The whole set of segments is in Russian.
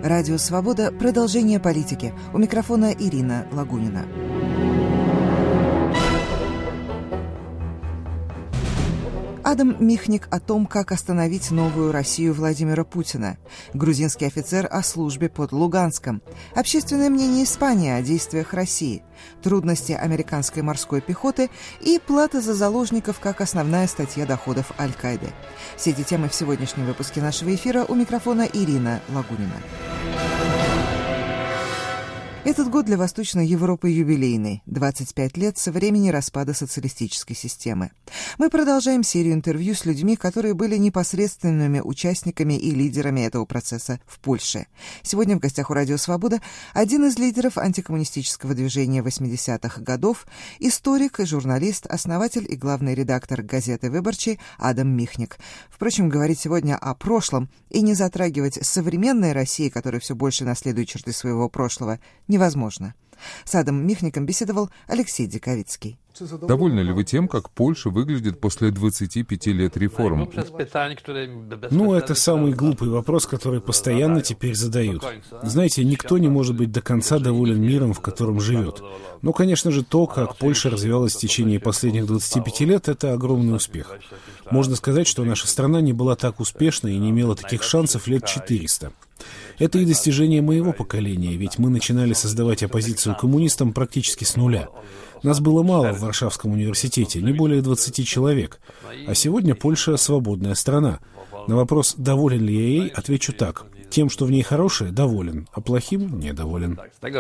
Радио «Свобода» – продолжение политики. У микрофона Ирина Лагунина. Адам Михник о том, как остановить новую Россию Владимира Путина. Грузинский офицер о службе под Луганском. Общественное мнение Испании о действиях России. Трудности американской морской пехоты и плата за заложников как основная статья доходов Аль-Каиды. Все эти темы в сегодняшнем выпуске нашего эфира. У микрофона Ирина Лагунина. Этот год для Восточной Европы юбилейный. 25 лет со времени распада социалистической системы. Мы продолжаем серию интервью с людьми, которые были непосредственными участниками и лидерами этого процесса в Польше. Сегодня в гостях у «Радио Свобода» один из лидеров антикоммунистического движения 80-х годов, историк и журналист, основатель и главный редактор газеты «Выборчий» Адам Михник. Впрочем, говорить сегодня о прошлом и не затрагивать современной России, которая все больше наследует черты своего прошлого, невозможно. С Адамом Михником беседовал Алексей Диковицкий. Довольны ли вы тем, как Польша выглядит после 25 лет реформ? Это самый глупый вопрос, который постоянно теперь задают. Знаете, никто не может быть до конца доволен миром, в котором живет. Но, конечно же, то, как Польша развивалась в течение последних 25 лет, это огромный успех. Можно сказать, что наша страна не была так успешна и не имела таких шансов лет 400. Это и достижение моего поколения, ведь мы начинали создавать оппозицию коммунистам практически с нуля. Нас было мало в Варшавском университете, не более 20 человек. А сегодня Польша — свободная страна. На вопрос, доволен ли я ей, отвечу так. Тем, что в ней хорошее, доволен, а плохим — недоволен.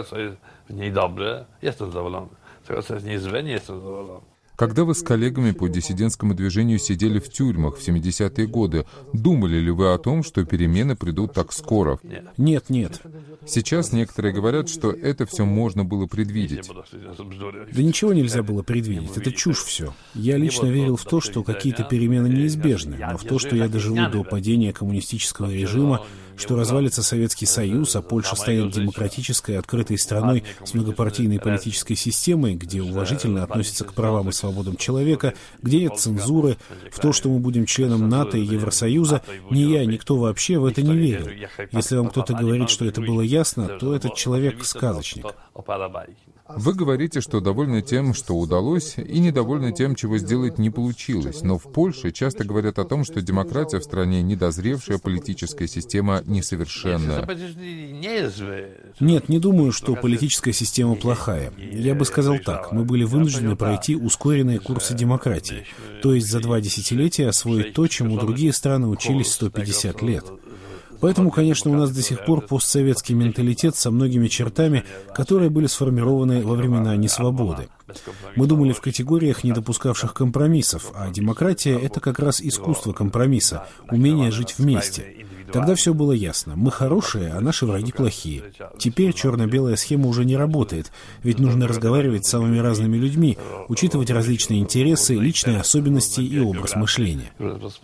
Когда вы с коллегами по диссидентскому движению сидели в тюрьмах в 70-е годы, думали ли вы о том, что перемены придут так скоро? Нет. Сейчас некоторые говорят, что это все можно было предвидеть. Да ничего нельзя было предвидеть, это чушь все. Я лично верил в то, что какие-то перемены неизбежны, но в то, что я доживу до падения коммунистического режима, что развалится Советский Союз, а Польша станет демократической, открытой страной с многопартийной политической системой, где уважительно относятся к правам и свободам человека, где нет цензуры, в то, что мы будем членом НАТО и Евросоюза, ни я, никто вообще в это не верил. Если вам кто-то говорит, что это было ясно, то этот человек сказочник. Вы говорите, что довольны тем, что удалось, и недовольны тем, чего сделать не получилось. Но в Польше часто говорят о том, что демократия в стране недозревшая, политическая система несовершенная. Нет, не думаю, что политическая система плохая. Я бы сказал так. Мы были вынуждены пройти ускоренные курсы демократии. То есть за 2 десятилетия освоить то, чему другие страны учились 150 лет. Поэтому, конечно, у нас до сих пор постсоветский менталитет со многими чертами, которые были сформированы во времена несвободы. Мы думали в категориях, не допускавших компромиссов, а демократия — это как раз искусство компромисса, умение жить вместе. Тогда все было ясно. Мы хорошие, а наши враги плохие. Теперь черно-белая схема уже не работает, ведь нужно разговаривать с самыми разными людьми, учитывать различные интересы, личные особенности и образ мышления.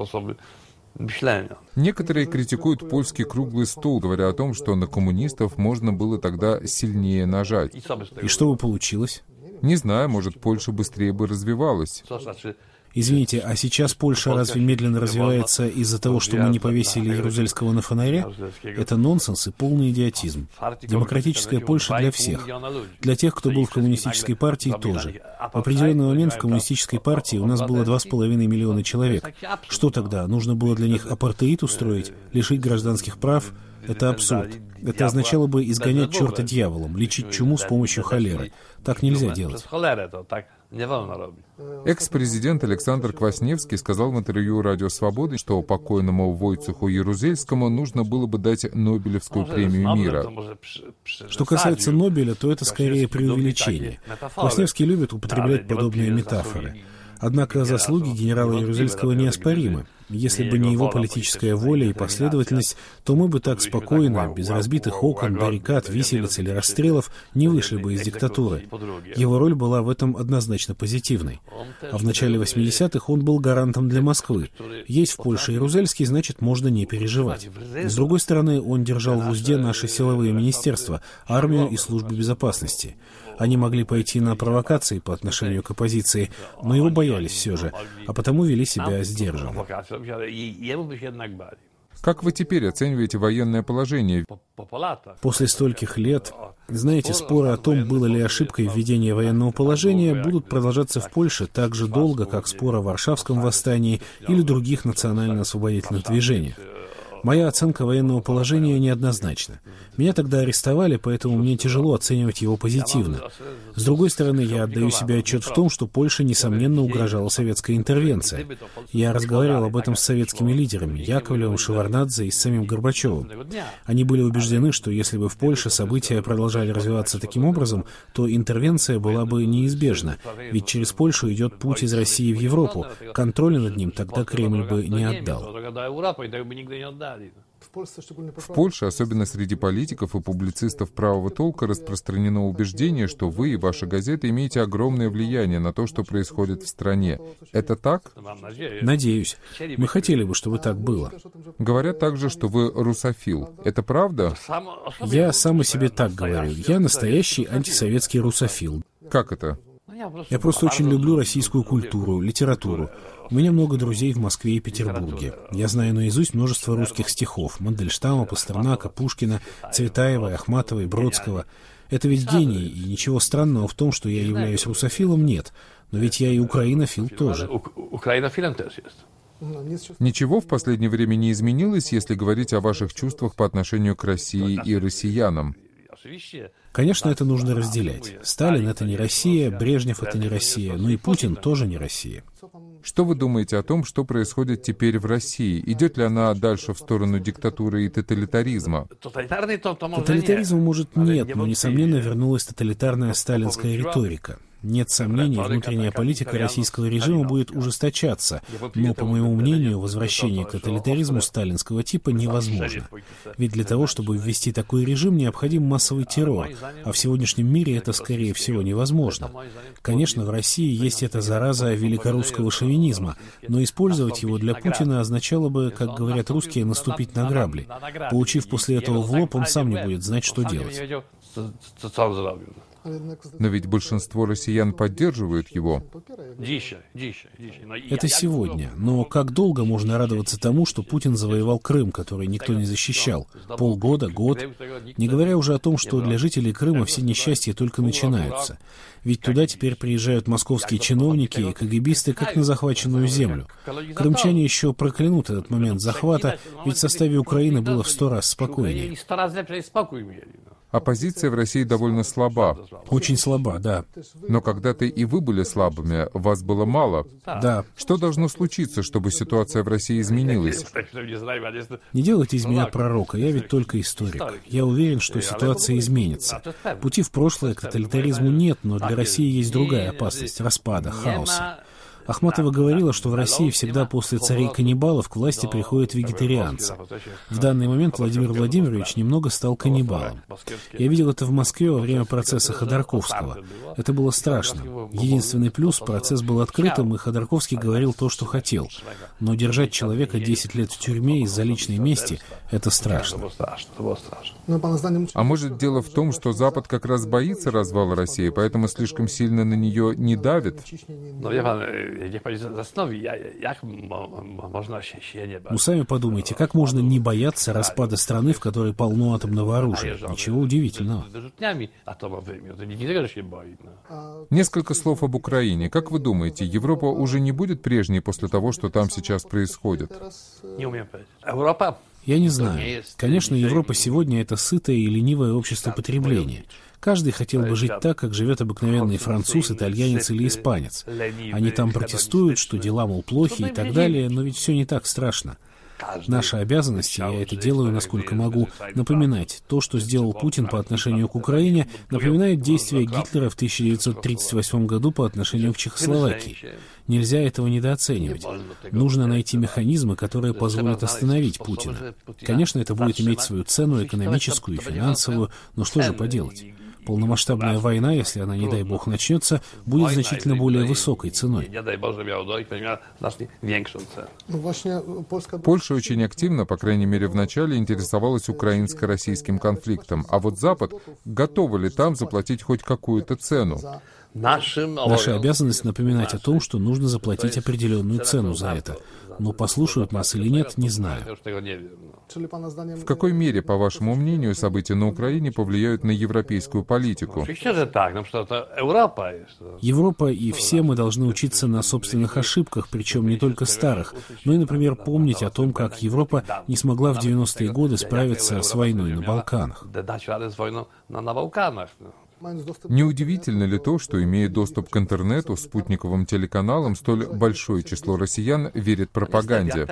Некоторые критикуют польский круглый стол, говоря о том, что на коммунистов можно было тогда сильнее нажать. И что бы получилось? Не знаю, может, Польша быстрее бы развивалась. Извините, а сейчас Польша разве медленно развивается из-за того, что мы не повесили Ярузельского на фонаре? Это нонсенс и полный идиотизм. Демократическая Польша для всех. Для тех, кто был в коммунистической партии, тоже. В определенный момент в коммунистической партии у нас было 2,5 миллиона человек. Что тогда? Нужно было для них апартеид устроить, лишить гражданских прав? Это абсурд. Это означало бы изгонять черта дьяволом, лечить чуму с помощью холеры. Так нельзя делать. Экс-президент Александр Квасневский сказал в интервью «Радио Свободы», что покойному Войцеху Ярузельскому нужно было бы дать Нобелевскую премию мира. Что касается Нобеля, то это скорее преувеличение. Квасневский любит употреблять подобные метафоры. Однако заслуги генерала Ярузельского неоспоримы. Если бы не его политическая воля и последовательность, то мы бы так спокойно, без разбитых окон, баррикад, виселиц или расстрелов, не вышли бы из диктатуры. Его роль была в этом однозначно позитивной. А в начале 80-х он был гарантом для Москвы. Есть в Польше Ярузельский, значит, можно не переживать. С другой стороны, он держал в узде наши силовые министерства, армию и службу безопасности. Они могли пойти на провокации по отношению к оппозиции, но его боялись все же, а потому вели себя сдержанно. Как вы теперь оцениваете военное положение? После стольких лет, знаете, споры о том, было ли ошибкой введение военного положения, будут продолжаться в Польше так же долго, как спор о Варшавском восстании или других национально-освободительных движениях. Моя оценка военного положения неоднозначна. Меня тогда арестовали, поэтому мне тяжело оценивать его позитивно. С другой стороны, я отдаю себе отчет в том, что Польше, несомненно, угрожала советская интервенция. Я разговаривал об этом с советскими лидерами, Яковлевым, Шеварднадзе и с самим Горбачевым. Они были убеждены, что если бы в Польше события продолжали развиваться таким образом, то интервенция была бы неизбежна, ведь через Польшу идет путь из России в Европу. Контроля над ним тогда Кремль бы не отдал. В Польше, особенно среди политиков и публицистов правого толка, распространено убеждение, что вы и ваша газета имеете огромное влияние на то, что происходит в стране. Это так? Надеюсь. Мы хотели бы, чтобы так было. Говорят также, что вы русофил. Это правда? Я сам о себе так говорю. Я настоящий антисоветский русофил. Как это? Я просто очень люблю российскую культуру, литературу. У меня много друзей в Москве и Петербурге. Я знаю наизусть множество русских стихов. Мандельштама, Пастернака, Пушкина, Цветаева, Ахматовой, Бродского. Это ведь гении, и ничего странного в том, что я являюсь русофилом, нет. Но ведь я и украинофил тоже. Ничего в последнее время не изменилось, если говорить о ваших чувствах по отношению к России и россиянам? Конечно, это нужно разделять. Сталин — это не Россия, Брежнев — это не Россия, но и Путин тоже не Россия. Что вы думаете о том, что происходит теперь в России? Идет ли она дальше в сторону диктатуры и тоталитаризма? Тоталитаризма, может, нет, но, несомненно, вернулась тоталитарная сталинская риторика. Нет сомнений, внутренняя политика российского режима будет ужесточаться, но, по моему мнению, возвращение к тоталитаризму сталинского типа невозможно. Ведь для того, чтобы ввести такой режим, необходим массовый террор, а в сегодняшнем мире это, скорее всего, невозможно. Конечно, в России есть эта зараза великорусского шовинизма, но использовать его для Путина означало бы, как говорят русские, наступить на грабли. Получив после этого в лоб, он сам не будет знать, что делать. Но ведь большинство россиян поддерживают его. Это сегодня. Но как долго можно радоваться тому, что Путин завоевал Крым, который никто не защищал? Полгода, год? Не говоря уже о том, что для жителей Крыма все несчастья только начинаются. Ведь туда теперь приезжают московские чиновники и КГБисты, как на захваченную землю. Крымчане еще проклянут этот момент захвата, ведь в составе Украины было в 100 раз спокойнее. Оппозиция в России довольно слаба. Очень слаба, да. Но когда-то и вы были слабыми, вас было мало. Да. Что должно случиться, чтобы ситуация в России изменилась? Не делайте из меня пророка, я ведь только историк. Я уверен, что ситуация изменится. Пути в прошлое к тоталитаризму нет, но для России есть другая опасность — распада, хаоса. Ахматова говорила, что в России всегда после царей-каннибалов к власти приходят вегетарианцы. В данный момент Владимир Владимирович немного стал каннибалом. Я видел это в Москве во время процесса Ходорковского. Это было страшно. Единственный плюс — процесс был открытым, и Ходорковский говорил то, что хотел. Но держать человека 10 лет в тюрьме из-за личной мести — это страшно. А может, дело в том, что Запад как раз боится развала России, поэтому слишком сильно на нее не давит? Ну, сами подумайте, как можно не бояться распада страны, в которой полно атомного оружия? Ничего удивительного. Несколько слов об Украине. Как вы думаете, Европа уже не будет прежней после того, что там сейчас происходит? Я не знаю. Конечно, Европа сегодня — это сытое и ленивое общество потребления. Каждый хотел бы жить так, как живет обыкновенный француз, итальянец или испанец. Они там протестуют, что дела, мол, плохи и так далее, но ведь все не так страшно. Наша обязанность, я это делаю, насколько могу, напоминать. То, что сделал Путин по отношению к Украине, напоминает действия Гитлера в 1938 году по отношению к Чехословакии. Нельзя этого недооценивать. Нужно найти механизмы, которые позволят остановить Путина. Конечно, это будет иметь свою цену экономическую и финансовую, но что же поделать? Полномасштабная война, если она, не дай бог, начнется, будет значительно более высокой ценой. Польша очень активно, по крайней мере в начале, интересовалась украинско-российским конфликтом. А вот Запад, готовы ли там заплатить хоть какую-то цену? Наша обязанность напоминать о том, что нужно заплатить определенную цену за это. Но послушают нас или нет, не знаю. В какой мере, по вашему мнению, события на Украине повлияют на европейскую политику? Европа и все мы должны учиться на собственных ошибках, причем не только старых, но и, например, помнить о том, как Европа не смогла в 90-е годы справиться с войной на Балканах. Неудивительно ли то, что, имея доступ к интернету, спутниковым телеканалам, столь большое число россиян верит пропаганде?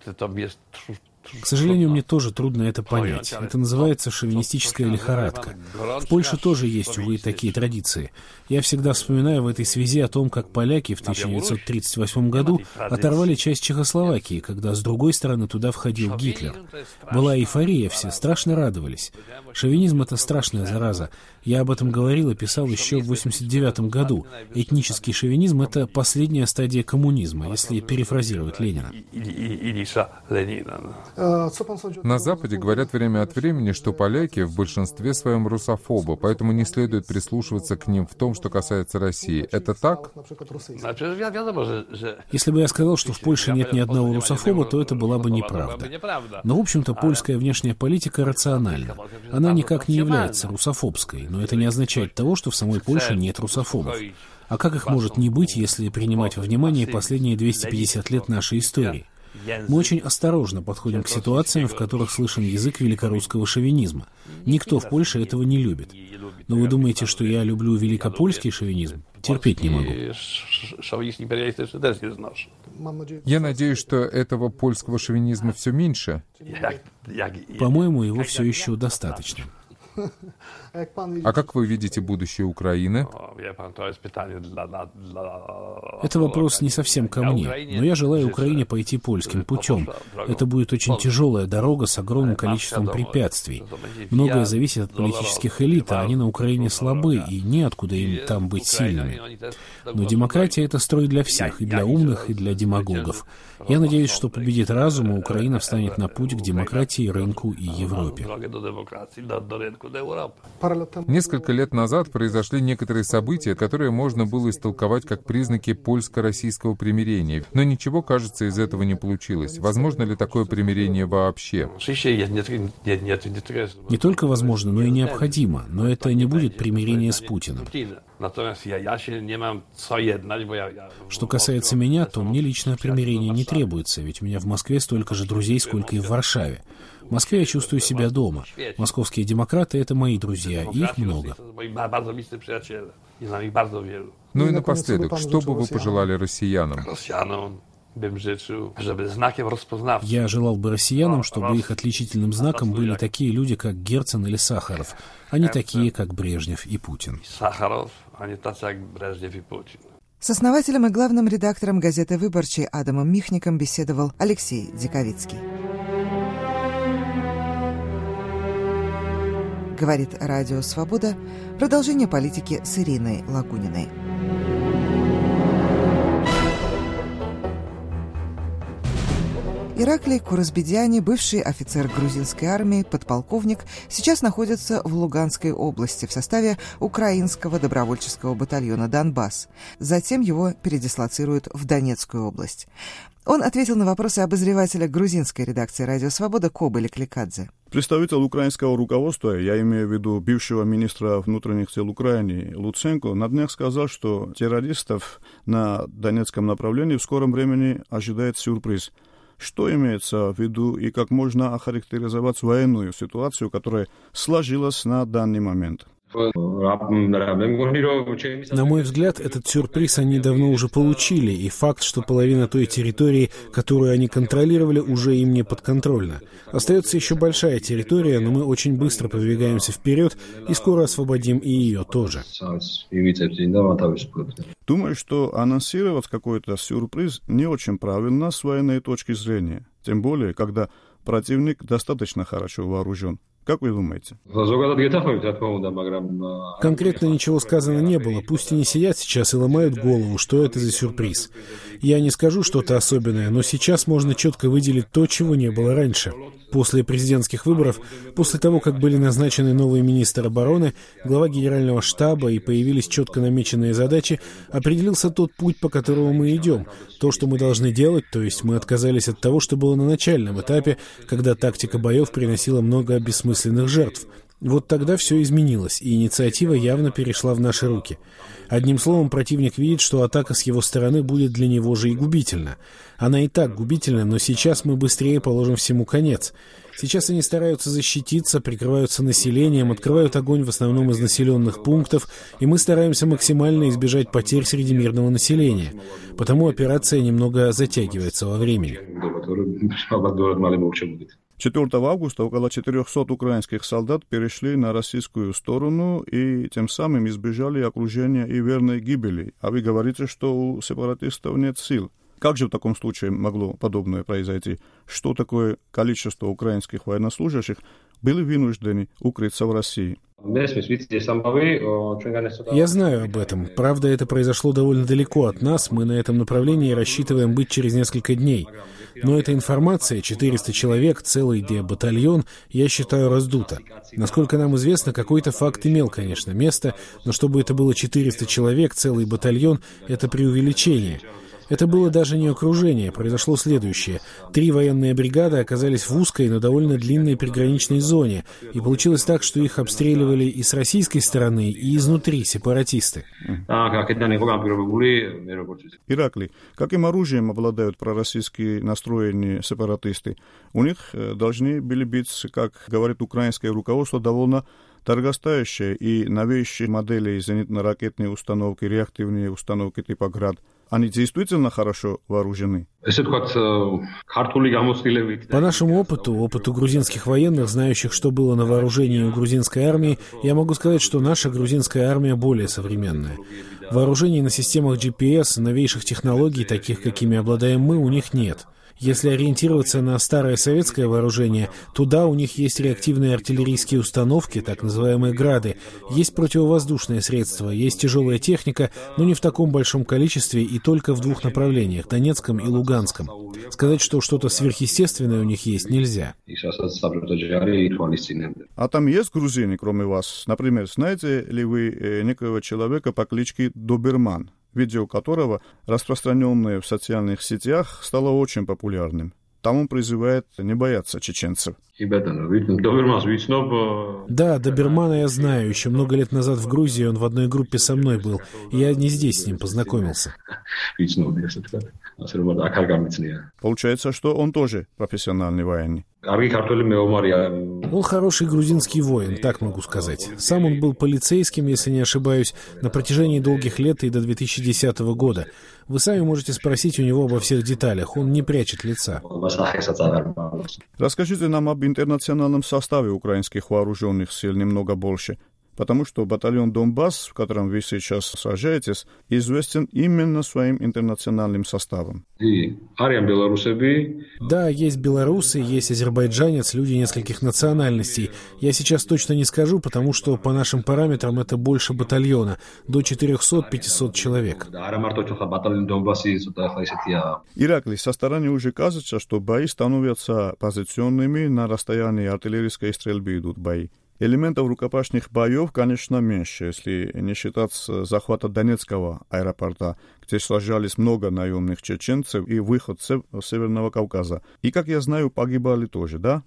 К сожалению, мне тоже трудно это понять. Это называется шовинистическая лихорадка. В Польше тоже есть, увы, такие традиции. Я всегда вспоминаю в этой связи о том, как поляки в 1938 году оторвали часть Чехословакии, когда с другой стороны туда входил Гитлер. Была эйфория, все страшно радовались. Шовинизм — это страшная зараза. Я об этом говорил и писал еще в 1989 году. Этнический шовинизм — это последняя стадия коммунизма, если перефразировать Ленина. На Западе говорят время от времени, что поляки в большинстве своем русофобы, поэтому не следует прислушиваться к ним в том, что касается России. Это так? Если бы я сказал, что в Польше нет ни одного русофоба, то это была бы неправда. Но, в общем-то, польская внешняя политика рациональна. Она никак не является русофобской, но это не означает того, что в самой Польше нет русофобов. А как их может не быть, если принимать во внимание последние 250 лет нашей истории? Мы очень осторожно подходим к ситуациям, в которых слышен язык великорусского шовинизма. Никто в Польше этого не любит. Но вы думаете, что я люблю великопольский шовинизм? Терпеть не могу. Я надеюсь, что этого польского шовинизма все меньше. По-моему, его все еще достаточно. А как вы видите будущее Украины? Это вопрос не совсем ко мне, но я желаю Украине пойти польским путем. Это будет очень тяжелая дорога с огромным количеством препятствий. Многое зависит от политических элит, а они на Украине слабы, и неоткуда им там быть сильными. Но демократия — это строй для всех, и для умных, и для демагогов. Я надеюсь, что победит разум, и Украина встанет на путь к демократии, рынку и Европе. Несколько лет назад произошли некоторые события, которые можно было истолковать как признаки польско-российского примирения. Но ничего, кажется, из этого не получилось. Возможно ли такое примирение вообще? Не только возможно, но и необходимо. Но это не будет примирение с Путиным. Что касается меня, то мне лично примирение не требуется, ведь у меня в Москве столько же друзей, сколько и в Варшаве. В Москве я чувствую себя дома. Московские демократы — это мои друзья, и их много. Ну и напоследок, что бы вы пожелали россиянам? Я желал бы россиянам, чтобы их отличительным знаком были такие люди, как Герцен или Сахаров, а не такие, как Брежнев и Путин. С основателем и главным редактором газеты «Выборчий» Адамом Михником беседовал Алексей Диковицкий. Говорит Радио Свобода. Продолжение политики с Ириной Лагуниной. Ираклий Курасбедяни, бывший офицер грузинской армии, подполковник, сейчас находится в Луганской области в составе украинского добровольческого батальона «Донбасс». Затем его передислоцируют в Донецкую область. Он ответил на вопросы обозревателя грузинской редакции «Радио Свобода» Кобыли Кликадзе. Представитель украинского руководства, я имею в виду бывшего министра внутренних дел Украины Луценко, на днях сказал, что террористов на Донецком направлении в скором времени ожидает сюрприз. Что имеется в виду и как можно охарактеризовать военную ситуацию, которая сложилась на данный момент? На мой взгляд, этот сюрприз они давно уже получили, и факт, что половина той территории, которую они контролировали, уже им не подконтрольна. Остается еще большая территория, но мы очень быстро продвигаемся вперед и скоро освободим и ее тоже. Думаю, что анонсировать какой-то сюрприз не очень правильно с военной точки зрения, тем более, когда противник достаточно хорошо вооружен. Как вы думаете? Конкретно ничего сказано не было. Пусть они сидят сейчас и ломают голову, что это за сюрприз. Я не скажу что-то особенное, но сейчас можно четко выделить то, чего не было раньше. После президентских выборов, после того, как были назначены новый министр обороны, глава генерального штаба и появились четко намеченные задачи, определился тот путь, по которому мы идем. То, что мы должны делать, то есть мы отказались от того, что было на начальном этапе, когда тактика боев приносила много бессмысленных жертв. Вот тогда все изменилось, и инициатива явно перешла в наши руки. Одним словом, противник видит, что атака с его стороны будет для него же и губительна. Она и так губительна, но сейчас мы быстрее положим всему конец. Сейчас они стараются защититься, прикрываются населением, открывают огонь в основном из населенных пунктов, и мы стараемся максимально избежать потерь среди мирного населения. Потому операция немного затягивается во времени. 4 августа около 400 украинских солдат перешли на российскую сторону и тем самым избежали окружения и верной гибели. А вы говорите, что у сепаратистов нет сил. Как же в таком случае могло подобное произойти? Что такое количество украинских военнослужащих были вынуждены укрыться в России? Я знаю об этом. Правда, это произошло довольно далеко от нас. Мы на этом направлении рассчитываем быть через несколько дней. Но эта информация, 400 человек, целый батальон, я считаю, раздута. Насколько нам известно, какой-то факт имел, конечно, место, но чтобы это было 400 человек, целый батальон, это преувеличение. Это было даже не окружение, произошло следующее. 3 военные бригады оказались в узкой, но довольно длинной приграничной зоне, и получилось так, что их обстреливали и с российской стороны, и изнутри сепаратисты. Ираклий, каким оружием обладают пророссийские настроенные сепаратисты? У них должны были быть, как говорит украинское руководство, довольно дорогостоящие и новейшие модели зенитно-ракетные установки, реактивные установки типа «Град». Они действительно хорошо вооружены? По нашему опыту грузинских военных, знающих, что было на вооружении у грузинской армии, я могу сказать, что наша грузинская армия более современная. Вооружений на системах GPS, новейших технологий, таких, какими обладаем мы, у них нет. Если ориентироваться на старое советское вооружение, туда у них есть реактивные артиллерийские установки, так называемые «Грады», есть противовоздушные средства, есть тяжелая техника, но не в таком большом количестве и только в 2 направлениях – Донецком и Луганском. Сказать, что что-то сверхъестественное у них есть, нельзя. А там есть грузины, кроме вас? Например, знаете ли вы некого человека по кличке Доберман, видео которого, распространенное в социальных сетях, стало очень популярным. Там он призывает не бояться чеченцев. Да, Добермана я знаю. Еще много лет назад в Грузии он в одной группе со мной был. Я не здесь с ним познакомился. Получается, что он тоже профессиональный военный. Он хороший грузинский воин, так могу сказать. Сам он был полицейским, если не ошибаюсь, на протяжении долгих лет и до 2010 года. Вы сами можете спросить у него обо всех деталях, он не прячет лица. Расскажите нам об интернациональном составе украинских вооруженных сил немного больше. Потому что батальон «Донбасс», в котором вы сейчас сражаетесь, известен именно своим интернациональным составом. Да, есть белорусы, есть азербайджанец, люди нескольких национальностей. Я сейчас точно не скажу, потому что по нашим параметрам это больше батальона, до 400-500 человек. Ираклий, со стороны уже кажется, что бои становятся позиционными, на расстоянии артиллерийской стрельбы идут бои. Элементов рукопашных боев, конечно, меньше, если не считать захвата Донецкого аэропорта, где сражались много наемных чеченцев и выходцев Северного Кавказа. И, как я знаю, погибали тоже, да?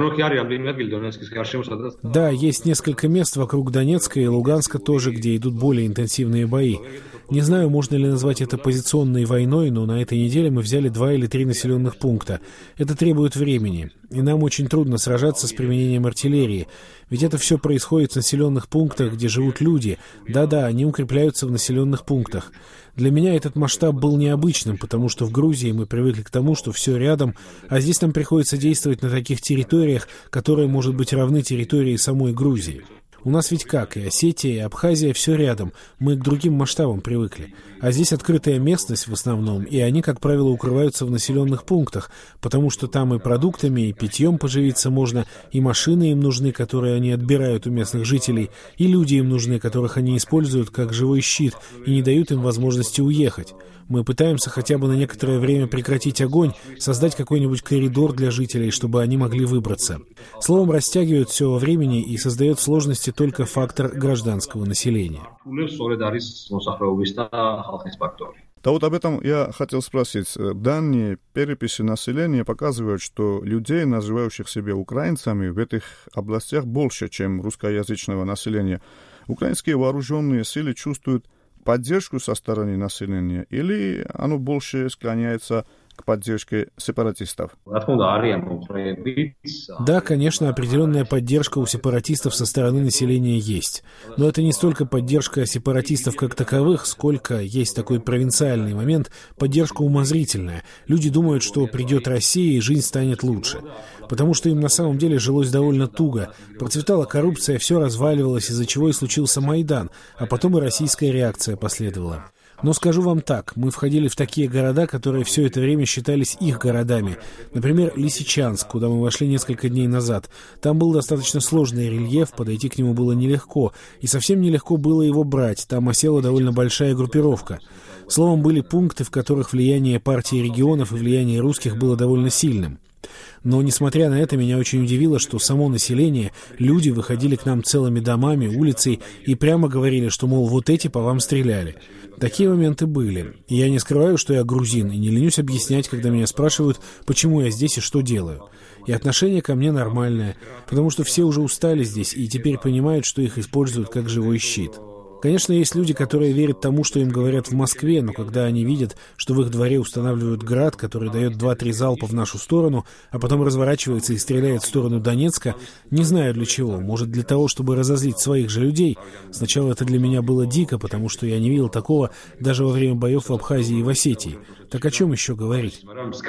Да, есть несколько мест вокруг Донецка и Луганска тоже, где идут более интенсивные бои. Не знаю, можно ли назвать это позиционной войной, но на этой неделе мы взяли 2 или 3 населенных пункта. Это требует времени, и нам очень трудно сражаться с применением артиллерии. Ведь это все происходит в населенных пунктах, где живут люди. Да-да, они укрепляются в населенных пунктах. Для меня этот масштаб был необычным, потому что в Грузии мы привыкли к тому, что все рядом, а здесь нам приходится действовать на таких территориях, которые, может быть, равны территории самой Грузии. У нас ведь как, и Осетия, и Абхазия, все рядом. Мы к другим масштабам привыкли. А здесь открытая местность в основном, и они, как правило, укрываются в населенных пунктах, потому что там и продуктами, и питьем поживиться можно, и машины им нужны, которые они отбирают у местных жителей, и люди им нужны, которых они используют как живой щит, и не дают им возможности уехать. Мы пытаемся хотя бы на некоторое время прекратить огонь, создать какой-нибудь коридор для жителей, чтобы они могли выбраться. Словом, растягивают все во времени и создает сложности только фактор гражданского населения. Да вот об этом я хотел спросить. Данные переписи населения показывают, что людей, называющих себя украинцами, в этих областях больше, чем русскоязычного населения. Украинские вооруженные силы чувствуют поддержку со стороны населения, или оно больше склоняется к поддержке сепаратистов? Да, конечно, определенная поддержка у сепаратистов со стороны населения есть. Но это не столько поддержка сепаратистов как таковых, сколько есть такой провинциальный момент, поддержка умозрительная. Люди думают, что придет Россия и жизнь станет лучше. Потому что им на самом деле жилось довольно туго. Процветала коррупция, все разваливалось, из-за чего и случился Майдан, а потом и российская реакция последовала. Но скажу вам так, мы входили в такие города, которые все это время считались их городами. Например, Лисичанск, куда мы вошли несколько дней назад. Там был достаточно сложный рельеф, подойти к нему было нелегко. И совсем нелегко было его брать, там осела довольно большая группировка. Словом, были пункты, в которых влияние партии регионов и влияние русских было довольно сильным. Но, несмотря на это, меня очень удивило, что само население, люди выходили к нам целыми домами, улицей и прямо говорили, что, мол, вот эти по вам стреляли. Такие моменты были. И я не скрываю, что я грузин, и не ленюсь объяснять, когда меня спрашивают, почему я здесь и что делаю. И отношение ко мне нормальное, потому что все уже устали здесь и теперь понимают, что их используют как живой щит. Конечно, есть люди, которые верят тому, что им говорят в Москве, но когда они видят, что в их дворе устанавливают град, который дает 2-3 залпа в нашу сторону, а потом разворачивается и стреляет в сторону Донецка, не знаю для чего, может для того, чтобы разозлить своих же людей. Сначала это для меня было дико, потому что я не видел такого даже во время боев в Абхазии и в Осетии. Так о чем еще говорить?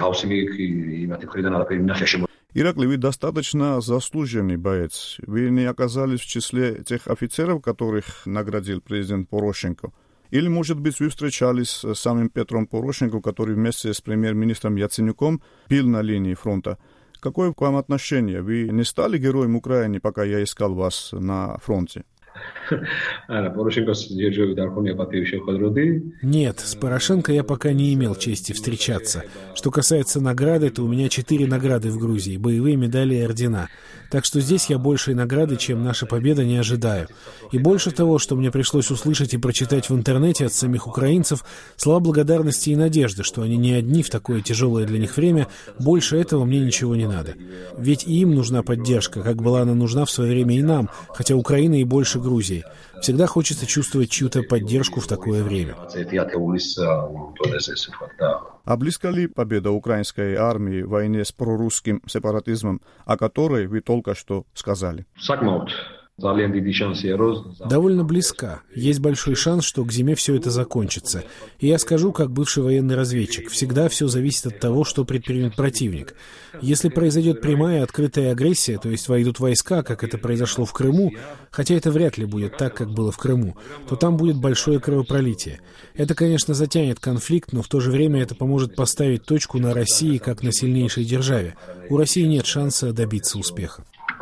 Иракли, вы достаточно заслуженный боец. Вы не оказались в числе тех офицеров, которых наградил президент Порошенко? Или, может быть, вы встречались с самим Петром Порошенко, который вместе с премьер-министром Яценюком бил на линии фронта? Какое к вам отношение? Вы не стали героем Украины, пока я искал вас на фронте? Нет, с Порошенко я пока не имел чести встречаться. Что касается награды, то у меня 4 награды в Грузии, боевые медали и ордена. Так что здесь я большей награды, чем наша победа, не ожидаю. И больше того, что мне пришлось услышать и прочитать в интернете от самих украинцев, слова благодарности и надежды, что они не одни в такое тяжелое для них время, больше этого мне ничего не надо. Ведь и им нужна поддержка, как была она нужна в свое время и нам, хотя Украина и больше Грузии. Всегда хочется чувствовать чью-то поддержку в такое время. А близка ли победа украинской армии в войне с прорусским сепаратизмом, о которой вы только что сказали? Довольно близка. Есть большой шанс, что к зиме все это закончится. И я скажу, как бывший военный разведчик, всегда все зависит от того, что предпримет противник. Если произойдет прямая открытая агрессия, то есть войдут войска, как это произошло в Крыму, хотя это вряд ли будет так, как было в Крыму, то там будет большое кровопролитие. Это, конечно, затянет конфликт, но в то же время это поможет поставить точку на России как на сильнейшей державе. У России нет шанса добиться успеха.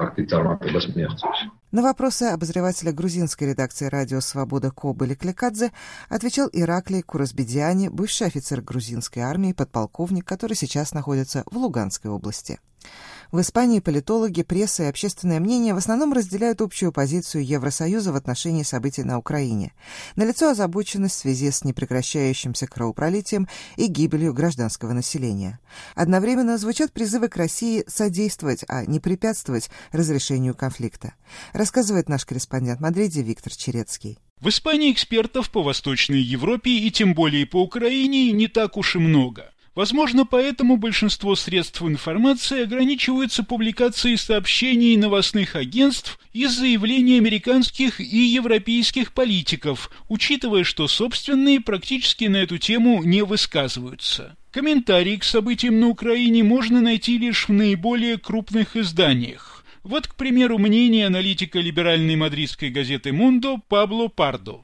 На вопросы обозревателя грузинской редакции радио «Свобода» Кобыли Клекадзе отвечал Ираклий Курасбедиани, бывший офицер грузинской армии, подполковник, который сейчас находится в Луганской области. В Испании политологи, пресса и общественное мнение в основном разделяют общую позицию Евросоюза в отношении событий на Украине. Налицо озабоченность в связи с непрекращающимся кровопролитием и гибелью гражданского населения. Одновременно звучат призывы к России содействовать, а не препятствовать разрешению конфликта. Рассказывает наш корреспондент в Мадриде Виктор Черецкий. В Испании экспертов по Восточной Европе и тем более по Украине не так уж и много. Возможно, поэтому большинство средств информации ограничиваются публикацией сообщений новостных агентств и заявлений американских и европейских политиков, учитывая, что собственные практически на эту тему не высказываются. Комментарии к событиям на Украине можно найти лишь в наиболее крупных изданиях. Вот, к примеру, мнение аналитика либеральной мадридской газеты «Мундо» Пабло Пардо.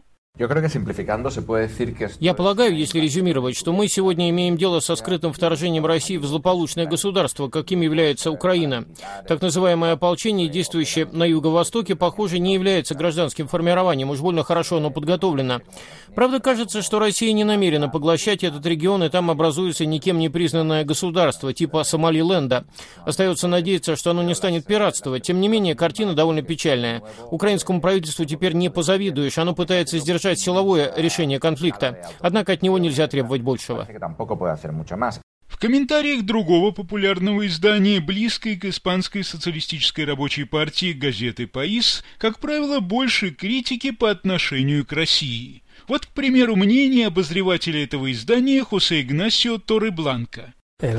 Я полагаю, если резюмировать, что мы сегодня имеем дело со скрытым вторжением России в злополучное государство, каким является Украина. Так называемое ополчение, действующее на юго-востоке, похоже, не является гражданским формированием, уж больно хорошо оно подготовлено. Правда, кажется, что Россия не намерена поглощать этот регион, и там образуется никем не признанное государство, типа Сомалиленда. Остается надеяться, что оно не станет пиратствовать. Тем не менее, картина довольно печальная. Украинскому правительству теперь не позавидуешь, оно пытается сдержать силовое решение конфликта. Однако от него нельзя требовать большего. В комментариях другого популярного издания, близкой к испанской социалистической рабочей партии газеты «Паис», как правило, больше критики по отношению к России. Вот, к примеру, мнение обозревателя этого издания Хосе Игнасио Торребланка.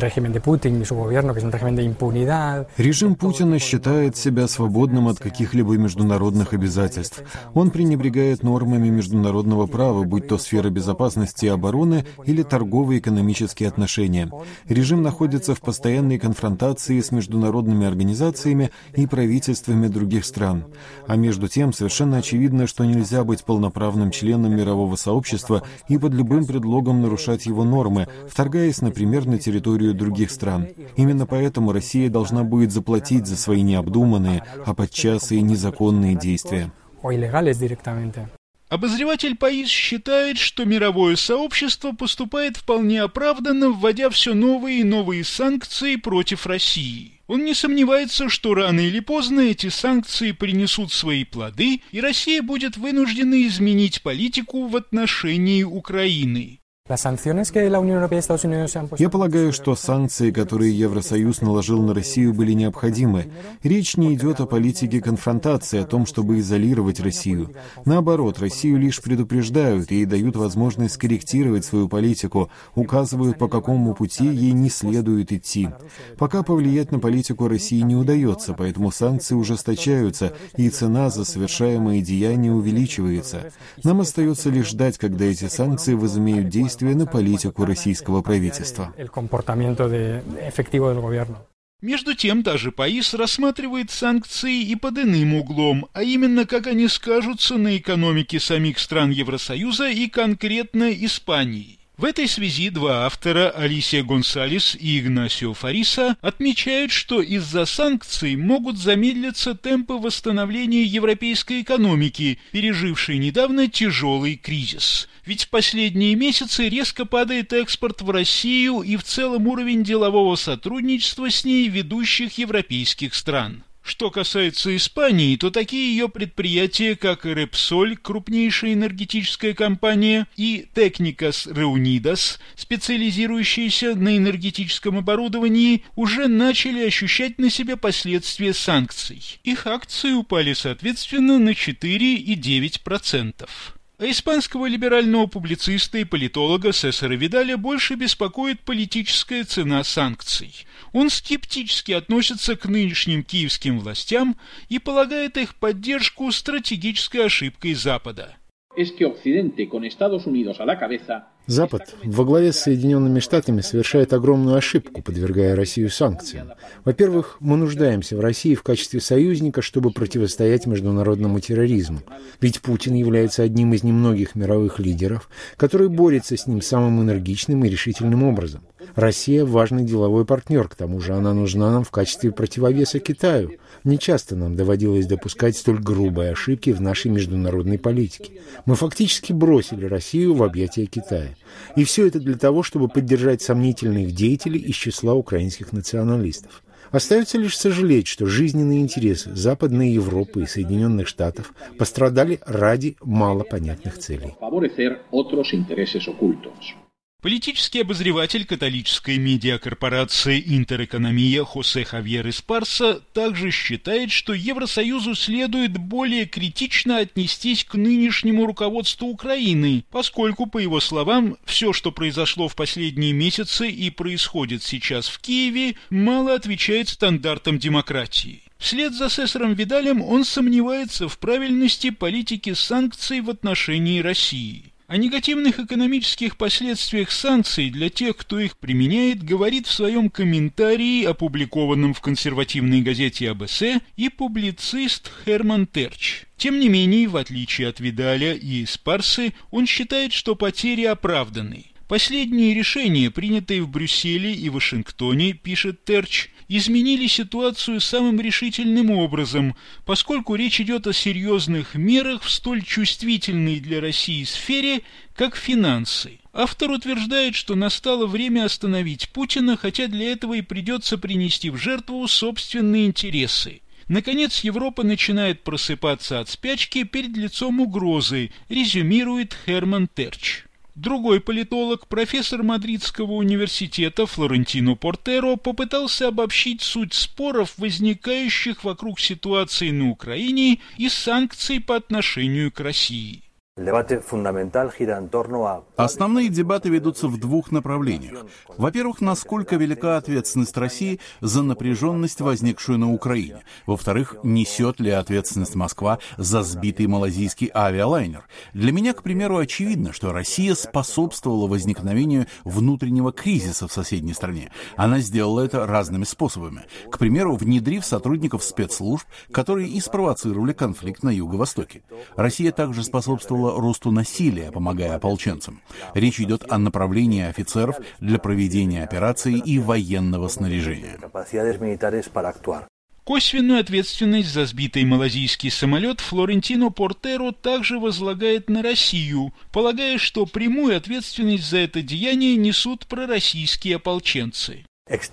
Режим Путина считает себя свободным от каких-либо международных обязательств. Он пренебрегает нормами международного права, будь то сфера безопасности и обороны или торговые и экономические отношения. Режим находится в постоянной конфронтации с международными организациями и правительствами других стран. А между тем, совершенно очевидно, что нельзя быть полноправным членом мирового сообщества и под любым предлогом нарушать его нормы, вторгаясь, например, на территорию других стран. Именно поэтому Россия должна будет заплатить за свои необдуманные, а подчас и незаконные действия. Обозреватель ПАИС считает, что мировое сообщество поступает вполне оправданно, вводя все новые и новые санкции против России. Он не сомневается, что рано или поздно эти санкции принесут свои плоды, и Россия будет вынуждена изменить политику в отношении Украины. Я полагаю, что санкции, которые Евросоюз наложил на Россию, были необходимы. Речь не идет о политике конфронтации, о том, чтобы изолировать Россию. Наоборот, Россию лишь предупреждают и дают возможность скорректировать свою политику, указывают, по какому пути ей не следует идти. Пока повлиять на политику России не удается, поэтому санкции ужесточаются, и цена за совершаемые деяния увеличивается. Нам остается лишь ждать, когда эти санкции возымеют действие на политику российского правительства. Между тем, даже ПАИС рассматривает санкции и под иным углом, а именно, как они скажутся на экономике самих стран Евросоюза и конкретно Испании. В этой связи два автора, Алисия Гонсалес и Игнасио Фариса, отмечают, что из-за санкций могут замедлиться темпы восстановления европейской экономики, пережившей недавно тяжелый кризис. Ведь в последние месяцы резко падает экспорт в Россию и в целом уровень делового сотрудничества с ней ведущих европейских стран. Что касается Испании, то такие ее предприятия, как Repsol, крупнейшая энергетическая компания, и Técnicas Reunidas, специализирующиеся на энергетическом оборудовании, уже начали ощущать на себе последствия санкций. Их акции упали соответственно на 4,9%. А испанского либерального публициста и политолога Сесара Видаля больше беспокоит политическая цена санкций. Он скептически относится к нынешним киевским властям и полагает их поддержку стратегической ошибкой Запада. Запад во главе с Соединенными Штатами совершает огромную ошибку, подвергая Россию санкциям. Во-первых, мы нуждаемся в России в качестве союзника, чтобы противостоять международному терроризму. Ведь Путин является одним из немногих мировых лидеров, который борется с ним самым энергичным и решительным образом. Россия – важный деловой партнер, к тому же она нужна нам в качестве противовеса Китаю. Нечасто нам доводилось допускать столь грубые ошибки в нашей международной политике. Мы фактически бросили Россию в объятия Китая. И все это для того, чтобы поддержать сомнительных деятелей из числа украинских националистов. Остается лишь сожалеть, что жизненные интересы Западной Европы и Соединенных Штатов пострадали ради малопонятных целей. Политический обозреватель католической медиакорпорации «Интерэкономия» Хосе Хавьер Эспарса также считает, что Евросоюзу следует более критично отнестись к нынешнему руководству Украины, поскольку, по его словам, все, что произошло в последние месяцы и происходит сейчас в Киеве, мало отвечает стандартам демократии. Вслед за Сесаром Видалем он сомневается в правильности политики санкций в отношении России. О негативных экономических последствиях санкций для тех, кто их применяет, говорит в своем комментарии, опубликованном в консервативной газете АБС, и публицист Херман Терч. Тем не менее, в отличие от Видаля и Эспарсы, он считает, что потери оправданы. Последние решения, принятые в Брюсселе и Вашингтоне, пишет Терч, изменили ситуацию самым решительным образом, поскольку речь идет о серьезных мерах в столь чувствительной для России сфере, как финансы. Автор утверждает, что настало время остановить Путина, хотя для этого и придется принести в жертву собственные интересы. Наконец, Европа начинает просыпаться от спячки перед лицом угрозы, резюмирует Херман Терч. Другой политолог, профессор Мадридского университета Флорентино Портеро, попытался обобщить суть споров, возникающих вокруг ситуации на Украине и санкций по отношению к России. Основные дебаты ведутся в двух направлениях. Во-первых, насколько велика ответственность России за напряженность, возникшую на Украине. Во-вторых, несет ли ответственность Москва за сбитый малайзийский авиалайнер. Для меня, к примеру, очевидно, что Россия способствовала возникновению внутреннего кризиса в соседней стране. Она сделала это разными способами. К примеру, внедрив сотрудников спецслужб, которые и спровоцировали конфликт на Юго-Востоке. Россия также способствовала росту насилия, помогая ополченцам. Речь идет о направлении офицеров для проведения операций и военного снаряжения. Косвенную ответственность за сбитый малайзийский самолет Флорентино Портеро также возлагает на Россию, полагая, что прямую ответственность за это деяние несут пророссийские ополченцы.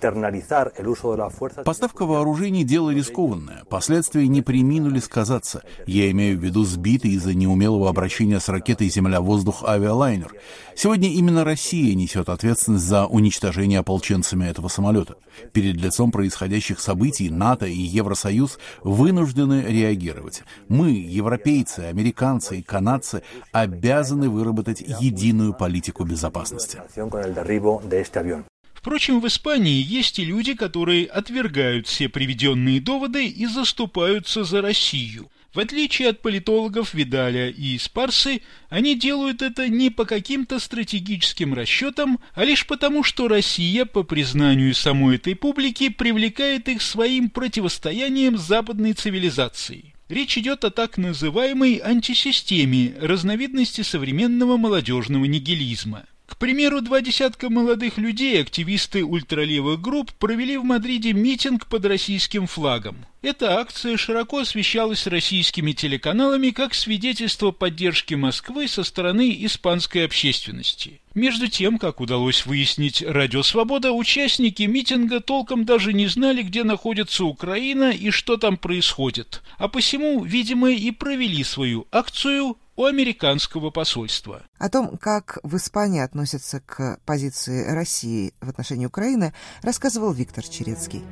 Поставка вооружений – дело рискованное. Последствия не преминули сказаться. Я имею в виду сбитый из-за неумелого обращения с ракетой «Земля-воздух» авиалайнер. Сегодня именно Россия несет ответственность за уничтожение ополченцами этого самолета. Перед лицом происходящих событий НАТО и Евросоюз вынуждены реагировать. Мы, европейцы, американцы и канадцы, обязаны выработать единую политику безопасности. Впрочем, в Испании есть и люди, которые отвергают все приведенные доводы и заступаются за Россию. В отличие от политологов Видаля и Эспарсы, они делают это не по каким-то стратегическим расчетам, а лишь потому, что Россия, по признанию самой этой публики, привлекает их своим противостоянием западной цивилизации. Речь идет о так называемой антисистеме, разновидности современного молодежного нигилизма. К примеру, 20 молодых людей, активисты ультралевых групп, провели в Мадриде митинг под российским флагом. Эта акция широко освещалась российскими телеканалами как свидетельство поддержки Москвы со стороны испанской общественности. Между тем, как удалось выяснить Радио Свобода, участники митинга толком даже не знали, где находится Украина и что там происходит, а посему, видимо, и провели свою акцию у американского посольства. О том, как в Испании относятся к позиции России в отношении Украины, рассказывал Виктор Черецкий.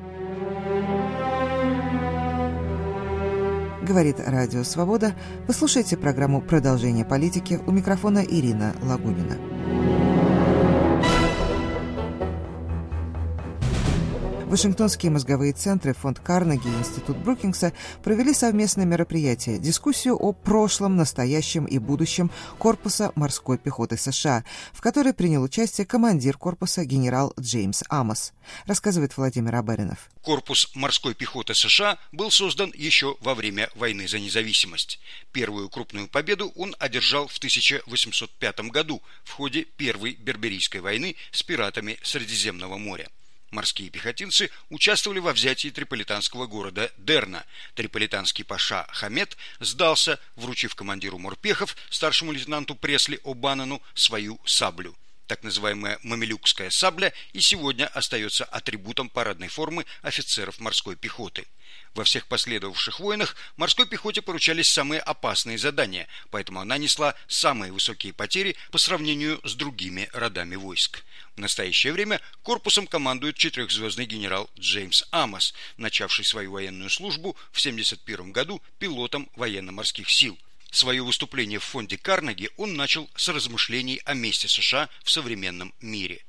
Говорит Радио Свобода. Вы слушаете программу «Продолжение политики». У микрофона Ирина Лагунина. Вашингтонские мозговые центры, фонд Карнеги и Институт Брукингса провели совместное мероприятие – дискуссию о прошлом, настоящем и будущем корпуса морской пехоты США, в которой принял участие командир корпуса генерал Джеймс Амос, рассказывает Владимир Абаринов. Корпус морской пехоты США был создан еще во время войны за независимость. Первую крупную победу он одержал в 1805 году в ходе Первой Берберийской войны с пиратами Средиземного моря. Морские пехотинцы участвовали во взятии триполитанского города Дерна. Триполитанский паша Хамед сдался, вручив командиру морпехов, старшему лейтенанту Пресли О'Баннону, свою саблю. Так называемая мамилюкская сабля и сегодня остается атрибутом парадной формы офицеров морской пехоты. Во всех последовавших войнах морской пехоте поручались самые опасные задания, поэтому она несла самые высокие потери по сравнению с другими родами войск. В настоящее время корпусом командует 4-звездный генерал Джеймс Амос, начавший свою военную службу в 1971 году пилотом военно-морских сил. Свое выступление в фонде Карнеги он начал с размышлений о месте США в современном мире.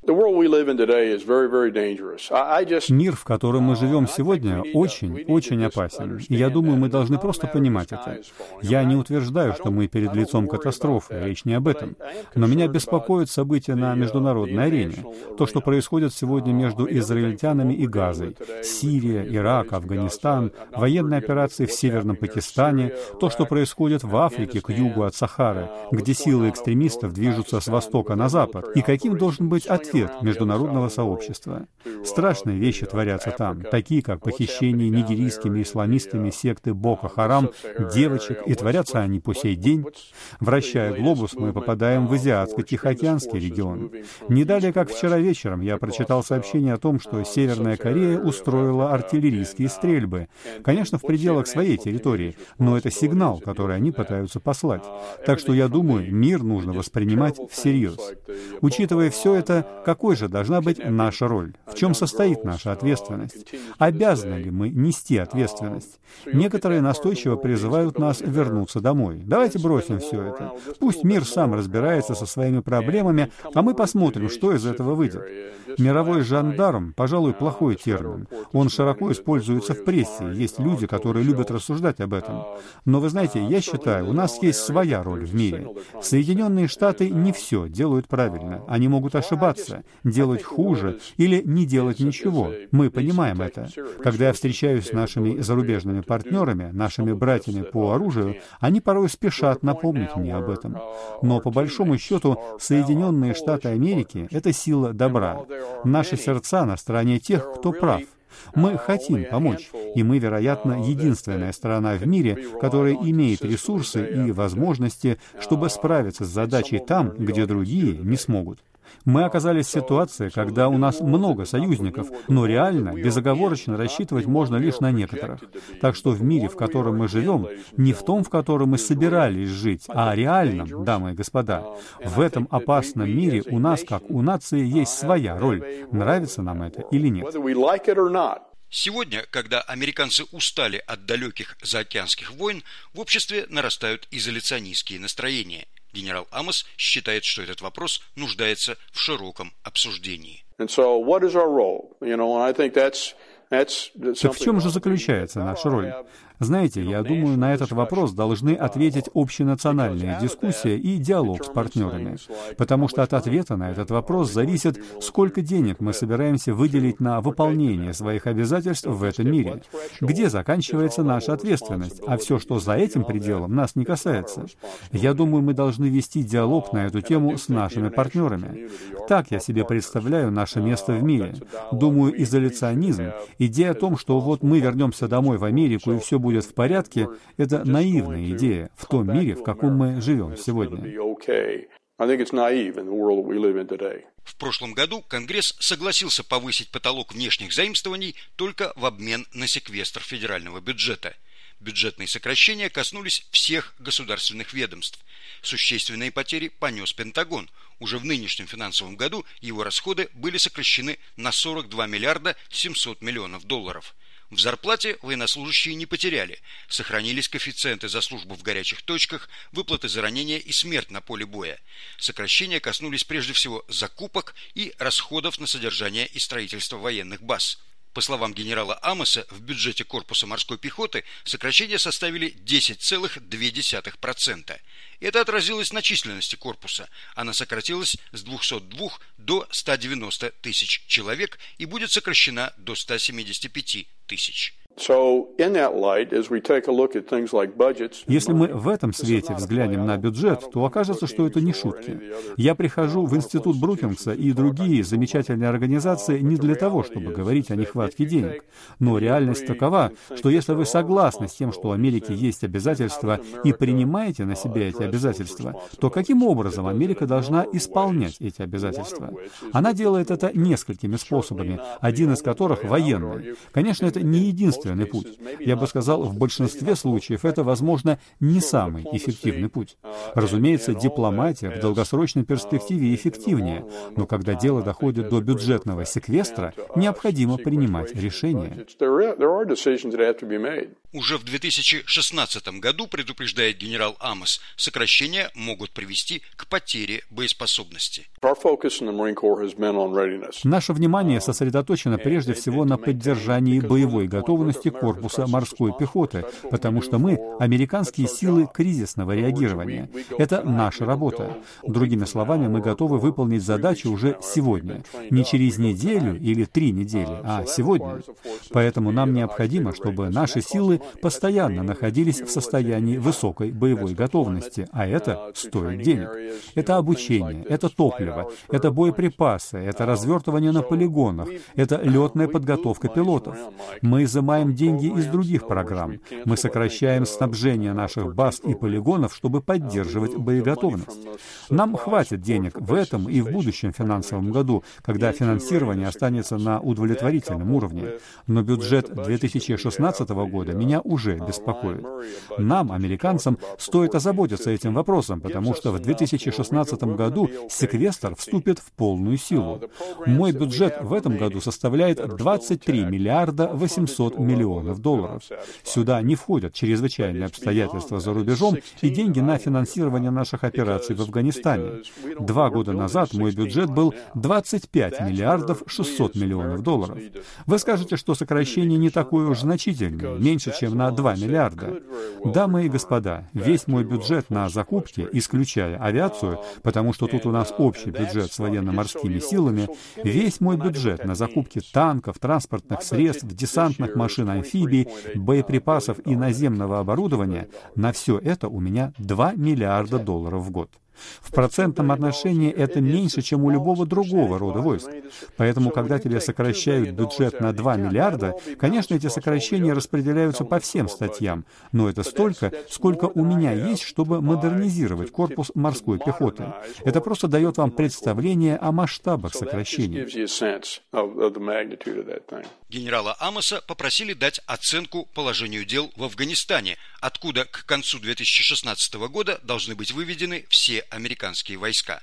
Мир, в котором мы живем сегодня, очень опасен. И я думаю, мы должны просто понимать это. Я не утверждаю, что мы перед лицом катастрофы, речь не об этом. Но меня беспокоят события на международной арене. То, что происходит сегодня между израильтянами и Газой, Сирия, Ирак, Афганистан, военные операции в Северном Пакистане, то, что происходит в Африке к югу от Сахары, где силы экстремистов движутся с востока на запад, и каким должен быть ответ международного сообщества. Страшные вещи творятся там, такие как похищение нигерийскими исламистами секты Боко-Харам девочек, и творятся они по сей день. Вращая глобус, мы попадаем в Азиатско-Тихоокеанский регион. Не далее, как вчера вечером, я прочитал сообщение о том, что Северная Корея устроила артиллерийские стрельбы. Конечно, в пределах своей территории, но это сигнал, который они пытаются послать. Так что я думаю, мир нужно воспринимать всерьез. Учитывая все это, какой же должна быть наша роль? В чем состоит наша ответственность? Обязаны ли мы нести ответственность? Некоторые настойчиво призывают нас вернуться домой. Давайте бросим все это. Пусть мир сам разбирается со своими проблемами, а мы посмотрим, что из этого выйдет. Мировой жандарм, пожалуй, плохой термин. Он широко используется в прессе. Есть люди, которые любят рассуждать об этом. Но вы знаете, я считаю, у нас есть своя роль в мире. Соединенные Штаты не все делают правильно. Они могут ошибаться, делать хуже или не делать ничего. Мы понимаем это. Когда я встречаюсь с нашими зарубежными партнерами, нашими братьями по оружию, они порой спешат напомнить мне об этом. Но по большому счету Соединенные Штаты Америки — это сила добра. Наши сердца на стороне тех, кто прав. Мы хотим помочь, и мы, вероятно, единственная страна в мире, которая имеет ресурсы и возможности, чтобы справиться с задачей там, где другие не смогут. Мы оказались в ситуации, когда у нас много союзников, но реально, безоговорочно рассчитывать можно лишь на некоторых. Так что в мире, в котором мы живем, не в том, в котором мы собирались жить, а реальном, дамы и господа. В этом опасном мире у нас, как у нации, есть своя роль. Нравится нам это или нет? Сегодня, когда американцы устали от далеких заокеанских войн, в обществе нарастают изоляционистские настроения. Генерал Амос считает, что этот вопрос нуждается в широком обсуждении. Так в чем же заключается наша роль? Знаете, я думаю, на этот вопрос должны ответить общенациональная дискуссия и диалог с партнерами. Потому что от ответа на этот вопрос зависит, сколько денег мы собираемся выделить на выполнение своих обязательств в этом мире. Где заканчивается наша ответственность, а все, что за этим пределом, нас не касается. Я думаю, мы должны вести диалог на эту тему с нашими партнерами. Так я себе представляю наше место в мире. Думаю, изоляционизм, идея о том, что вот мы вернемся домой в Америку и все будет в порядке, это наивная идея в том мире, в каком мы живем сегодня. В прошлом году Конгресс согласился повысить потолок внешних заимствований только в обмен на секвестр федерального бюджета. Бюджетные сокращения коснулись всех государственных ведомств. Существенные потери понес Пентагон. Уже в нынешнем финансовом году его расходы были сокращены на 42 миллиарда 700 миллионов долларов. В зарплате военнослужащие не потеряли. Сохранились коэффициенты за службу в горячих точках, выплаты за ранения и смерть на поле боя. Сокращения коснулись прежде всего закупок и расходов на содержание и строительство военных баз. По словам генерала Амоса, в бюджете корпуса морской пехоты сокращения составили 10,2%. Это отразилось на численности корпуса. Она сократилась с 202 до 190 тысяч человек и будет сокращена до 175 тысяч. Если мы в этом свете взглянем на бюджет, то окажется, что это не шутки. Я прихожу в Институт Брукингса и другие замечательные организации не для того, чтобы говорить о нехватке денег. Но реальность такова, что если вы согласны с тем, что у Америки есть обязательства, и принимаете на себя эти обязательства, то каким образом Америка должна исполнять эти обязательства? Она делает это несколькими способами, один из которых военный. Конечно, это не единственный путь. Я бы сказал, в большинстве случаев это, возможно, не самый эффективный путь. Разумеется, дипломатия в долгосрочной перспективе эффективнее, но когда дело доходит до бюджетного секвестра, необходимо принимать решения. Уже в 2016 году, предупреждает генерал Амос, сокращения могут привести к потере боеспособности. Наше внимание сосредоточено прежде всего на поддержании боевой готовности корпуса морской пехоты, потому что мы — американские силы кризисного реагирования. Это наша работа. Другими словами, мы готовы выполнить задачу уже сегодня. Не через неделю или 3 недели, а сегодня. Поэтому нам необходимо, чтобы наши силы постоянно находились в состоянии высокой боевой готовности, а это стоит денег. Это обучение, это топливо, это боеприпасы, это развертывание на полигонах, это летная подготовка пилотов. Мы изымаем деньги из других программ. Мы сокращаем снабжение наших баз и полигонов, чтобы поддерживать боеготовность. Нам хватит денег в этом и в будущем финансовом году, когда финансирование останется на удовлетворительном уровне. Но бюджет 2016 года меня уже беспокоит. Нам, американцам, стоит озаботиться этим вопросом, потому что в 2016 году секвестр вступит в полную силу. Мой бюджет в этом году составляет 23 миллиарда 800 миллионов долларов. Сюда не входят чрезвычайные обстоятельства за рубежом и деньги на финансирование наших операций в Афганистане. 2 года назад мой бюджет был 25 миллиардов 600 миллионов долларов. Вы скажете, что сокращение не такое уж значительное, меньше, чем на 2 миллиарда. Дамы и господа, весь мой бюджет на закупки, исключая авиацию, потому что тут у нас общий бюджет с военно-морскими силами, весь мой бюджет на закупки танков, транспортных средств, десантных машин, амфибий, боеприпасов и наземного оборудования, на все это у меня 2 миллиарда долларов в год. В процентном отношении это меньше, чем у любого другого рода войск. Поэтому, когда тебе сокращают бюджет на 2 миллиарда, конечно, эти сокращения распределяются по всем статьям, но это столько, сколько у меня есть, чтобы модернизировать корпус морской пехоты. Это просто дает вам представление о масштабах сокращений. Генерала Амоса попросили дать оценку положению дел в Афганистане, откуда к концу 2016 года должны быть выведены все американские войска.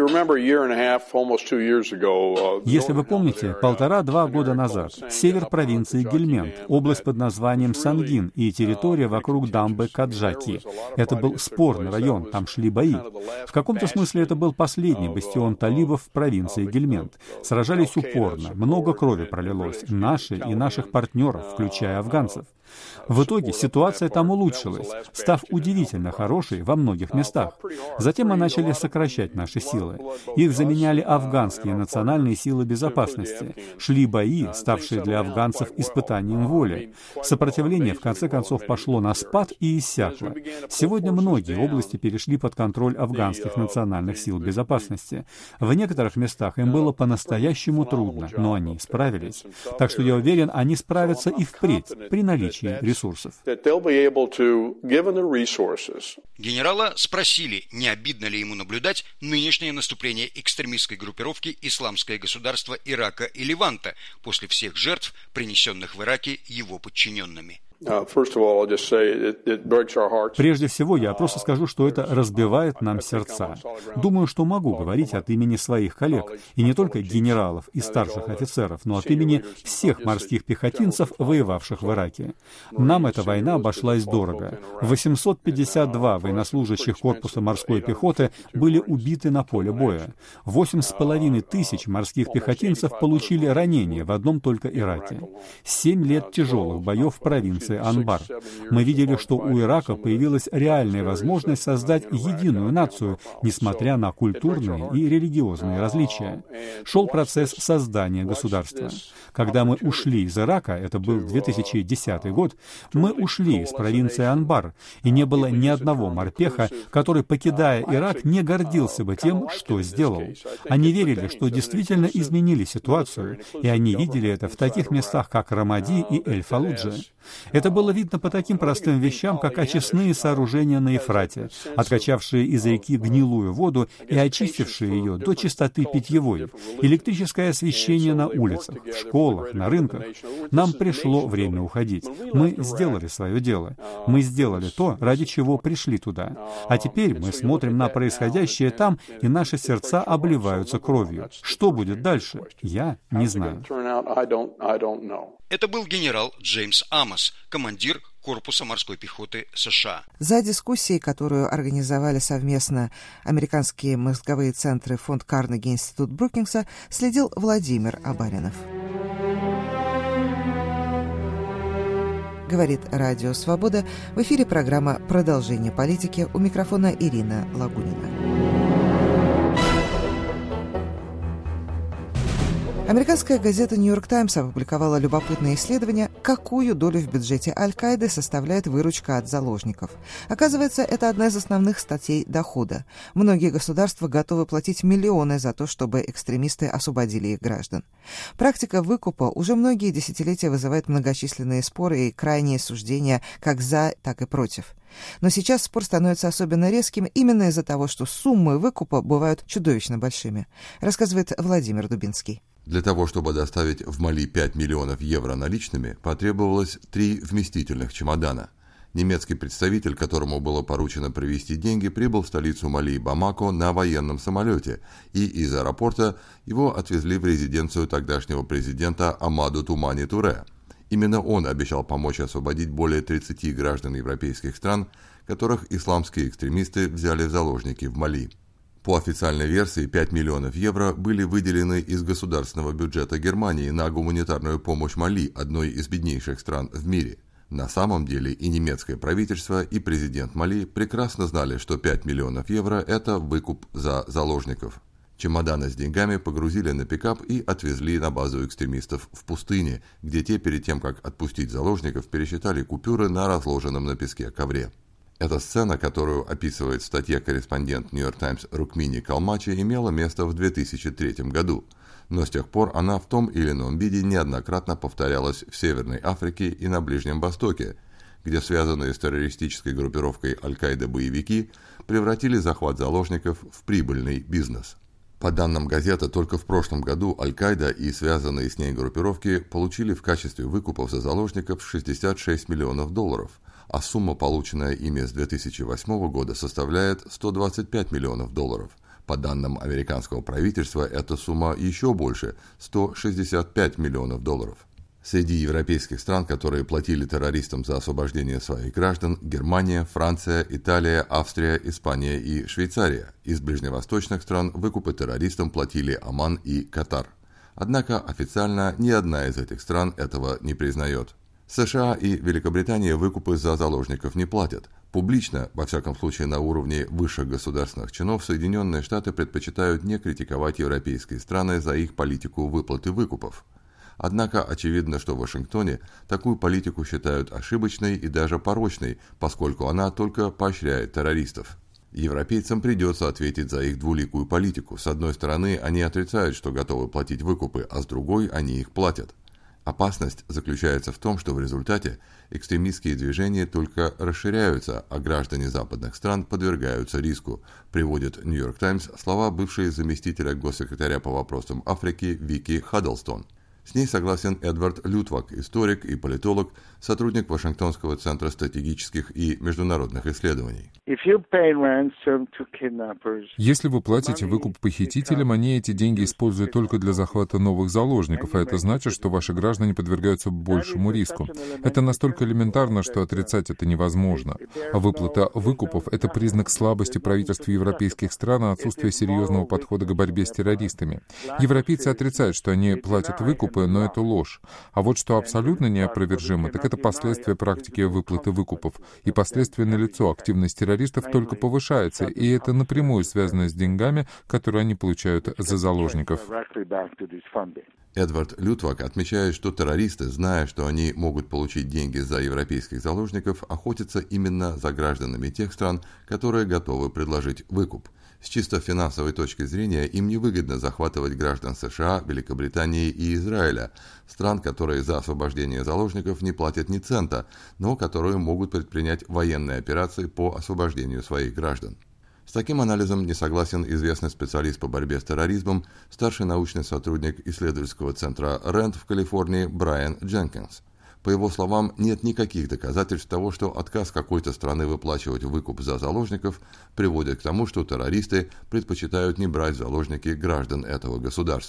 Если вы помните, 1,5-2 года назад север провинции Гельмент, область под названием Сангин и территория вокруг дамбы Каджаки. Это был спорный район, там шли бои. В каком-то смысле это был последний бастион талибов в провинции Гельмент. Сражались упорно, много крови пролилось, наши и наших партнеров, включая афганцев. В итоге ситуация там улучшилась, став удивительно хорошей во многих местах. Затем мы начали сокращать наши силы. Их заменяли афганские национальные силы безопасности. Шли бои, ставшие для афганцев испытанием воли. Сопротивление в конце концов пошло на спад и иссякло. Сегодня многие области перешли под контроль афганских национальных сил безопасности. В некоторых местах им было по-настоящему трудно, но они справились. Так что я уверен, они справятся и впредь, при наличии ресурсов. Генерала спросили, не обидно ли ему наблюдать нынешнее наступление экстремистской группировки «Исламское государство» Ирака и Леванта после всех жертв, принесенных в Ираке его подчиненными. Прежде всего, я просто скажу, что это разбивает нам сердца. Думаю, что могу говорить от имени своих коллег, и не только генералов и старших офицеров, но от имени всех морских пехотинцев, воевавших в Ираке. Нам эта война обошлась дорого. 852 военнослужащих корпуса морской пехоты были убиты на поле боя. 8,5 тысяч морских пехотинцев получили ранения в одном только Ираке. 7 лет тяжелых боев в провинции Анбар. Мы видели, что у Ирака появилась реальная возможность создать единую нацию, несмотря на культурные и религиозные различия. Шел процесс создания государства. Когда мы ушли из Ирака, это был 2010 год, мы ушли из провинции Анбар, и не было ни одного морпеха, который, покидая Ирак, не гордился бы тем, что сделал. Они верили, что действительно изменили ситуацию, и они видели это в таких местах, как Рамади и Эль-Фаллуджа. Это было видно по таким простым вещам, как очистные сооружения на Ефрате, откачавшие из реки гнилую воду и очистившие ее до чистоты питьевой, электрическое освещение на улицах, в школах, на рынках. Нам пришло время уходить. Мы сделали свое дело. Мы сделали то, ради чего пришли туда. А теперь мы смотрим на происходящее там, и наши сердца обливаются кровью. Что будет дальше? Я не знаю. Это был генерал Джеймс Амос, командир корпуса морской пехоты США. За дискуссией, которую организовали совместно американские мозговые центры фонд Карнеги и Институт Брукингса, следил Владимир Абаринов. Говорит Радио Свобода. В эфире программа «Продолжение политики». У микрофона Ирина Лагунина. Американская газета «Нью-Йорк Таймс» опубликовала любопытное исследование, какую долю в бюджете Аль-Каиды составляет выручка от заложников. Оказывается, это одна из основных статей дохода. Многие государства готовы платить миллионы за то, чтобы экстремисты освободили их граждан. Практика выкупа уже многие десятилетия вызывает многочисленные споры и крайние суждения как за, так и против. Но сейчас спор становится особенно резким именно из-за того, что суммы выкупа бывают чудовищно большими, рассказывает Владимир Дубинский. Для того, чтобы доставить в Мали 5 миллионов евро наличными, потребовалось 3 вместительных чемодана. Немецкий представитель, которому было поручено привезти деньги, прибыл в столицу Мали Бамако на военном самолете, и из аэропорта его отвезли в резиденцию тогдашнего президента Амаду Тумани Туре. Именно он обещал помочь освободить более 30 граждан европейских стран, которых исламские экстремисты взяли в заложники в Мали. По официальной версии, 5 миллионов евро были выделены из государственного бюджета Германии на гуманитарную помощь Мали, одной из беднейших стран в мире. На самом деле и немецкое правительство, и президент Мали прекрасно знали, что 5 миллионов евро – это выкуп за заложников. Чемоданы с деньгами погрузили на пикап и отвезли на базу экстремистов в пустыне, где те перед тем, как отпустить заложников, пересчитали купюры на разложенном на песке ковре. Эта сцена, которую описывает в статье корреспондент «Нью-Йорк Таймс» Рукмини Калмачи, имела место в 2003 году. Но с тех пор она в том или ином виде неоднократно повторялась в Северной Африке и на Ближнем Востоке, где связанные с террористической группировкой Аль-Каида боевики превратили захват заложников в прибыльный бизнес. По данным газеты, только в прошлом году Аль-Каида и связанные с ней группировки получили в качестве выкупов за заложников 66 миллионов долларов, а сумма, полученная ими с 2008 года, составляет 125 миллионов долларов. По данным американского правительства, эта сумма еще больше – 165 миллионов долларов. Среди европейских стран, которые платили террористам за освобождение своих граждан, Германия, Франция, Италия, Австрия, Испания и Швейцария. Из ближневосточных стран выкупы террористам платили Оман и Катар. Однако официально ни одна из этих стран этого не признает. США и Великобритания выкупы за заложников не платят. Публично, во всяком случае на уровне высших государственных чинов, Соединенные Штаты предпочитают не критиковать европейские страны за их политику выплаты выкупов. Однако очевидно, что в Вашингтоне такую политику считают ошибочной и даже порочной, поскольку она только поощряет террористов. Европейцам придется ответить за их двуликую политику. С одной стороны, они отрицают, что готовы платить выкупы, а с другой они их платят. Опасность заключается в том, что в результате экстремистские движения только расширяются, а граждане западных стран подвергаются риску, приводит «Нью-Йорк Таймс» слова бывшей заместителя госсекретаря по вопросам Африки Вики Хаддлстон. С ней согласен Эдвард Лютвак, историк и политолог, сотрудник Вашингтонского центра стратегических и международных исследований. Если вы платите выкуп похитителям, они эти деньги используют только для захвата новых заложников, а это значит, что ваши граждане подвергаются большему риску. Это настолько элементарно, что отрицать это невозможно. А выплата выкупов — это признак слабости правительств европейских стран и отсутствия серьезного подхода к борьбе с террористами. Европейцы отрицают, что они платят выкупы, но это ложь. А вот что абсолютно неопровержимо, так это последствия практики выплаты выкупов. И последствия налицо. Активность террористов только повышается, и это напрямую связано с деньгами, которые они получают за заложников. Эдвард Лютвак отмечает, что террористы, зная, что они могут получить деньги за европейских заложников, охотятся именно за гражданами тех стран, которые готовы предложить выкуп. С чисто финансовой точки зрения им невыгодно захватывать граждан США, Великобритании и Израиля, стран, которые за освобождение заложников не платят ни цента, но которые могут предпринять военные операции по освобождению своих граждан. С таким анализом не согласен известный специалист по борьбе с терроризмом, старший научный сотрудник исследовательского центра РЭНД в Калифорнии Брайан Дженкинс. По его словам, нет никаких доказательств того, что отказ какой-то страны выплачивать выкуп за заложников приводит к тому, что террористы предпочитают не брать в заложники граждан этого государства.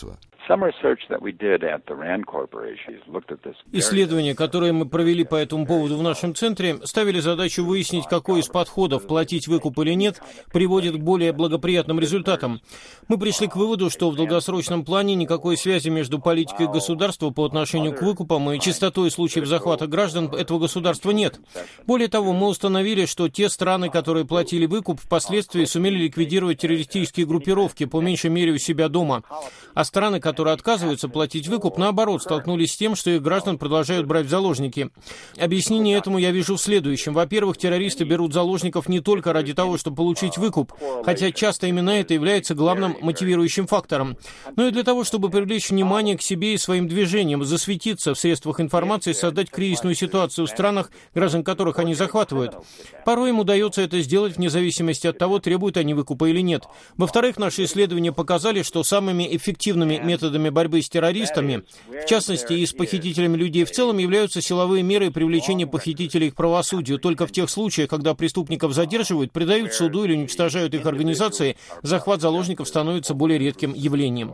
Исследования, которые мы провели по этому поводу в нашем центре, ставили задачу выяснить, какой из подходов, платить выкуп или нет, приводит к более благоприятным результатам. Мы пришли к выводу, что в долгосрочном плане никакой связи между политикой государства по отношению к выкупам и частотой случаев захвата граждан этого государства нет. Более того, мы установили, что те страны, которые платили выкуп, впоследствии сумели ликвидировать террористические группировки, по меньшей мере у себя дома. А страны, которые отказываются платить выкуп, наоборот, столкнулись с тем, что их граждан продолжают брать в заложники. Объяснение этому я вижу в следующем. Во-первых, террористы берут заложников не только ради того, чтобы получить выкуп, хотя часто именно это является главным мотивирующим фактором, но и для того, чтобы привлечь внимание к себе и своим движениям, засветиться в средствах информации, создать кризисную ситуацию в странах, граждан которых они захватывают. Порой им удается это сделать вне зависимости от того, требуют они выкупа или нет. Во-вторых, наши исследования показали, что самыми эффективными методами борьбы с террористами, в частности и с похитителями людей в целом, являются силовые меры и привлечение похитителей к правосудию. Только в тех случаях, когда преступников задерживают, предают суду или уничтожают их организации, захват заложников становится более редким явлением.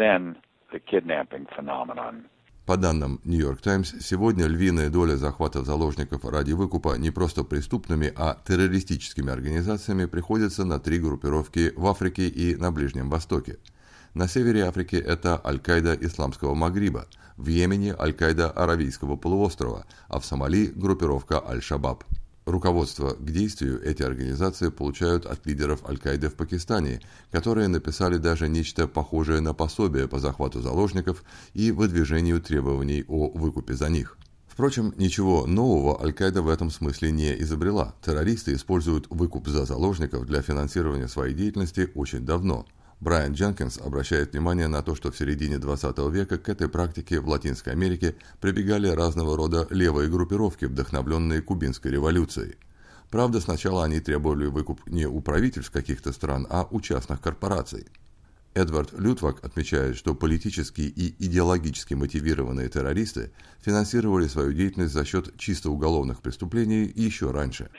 По данным New York Times, сегодня львиная доля захватов заложников ради выкупа не просто преступными, а террористическими организациями приходится на 3 группировки в Африке и на Ближнем Востоке. На севере Африки это Аль-Каида Исламского Магриба, в Йемене Аль-Каида Аравийского полуострова, а в Сомали группировка Аль-Шабаб. Руководство к действию эти организации получают от лидеров Аль-Каиды в Пакистане, которые написали даже нечто похожее на пособие по захвату заложников и выдвижению требований о выкупе за них. Впрочем, ничего нового Аль-Каида в этом смысле не изобрела. Террористы используют выкуп за заложников для финансирования своей деятельности очень давно. Брайан Дженкинс обращает внимание на то, что в середине 20 века к этой практике в Латинской Америке прибегали разного рода левые группировки, вдохновленные Кубинской революцией. Правда, сначала они требовали выкуп не у правительств каких-то стран, а у частных корпораций. Эдвард Лютвак отмечает, что политически и идеологически мотивированные террористы финансировали свою деятельность за счет чисто уголовных преступлений еще раньше.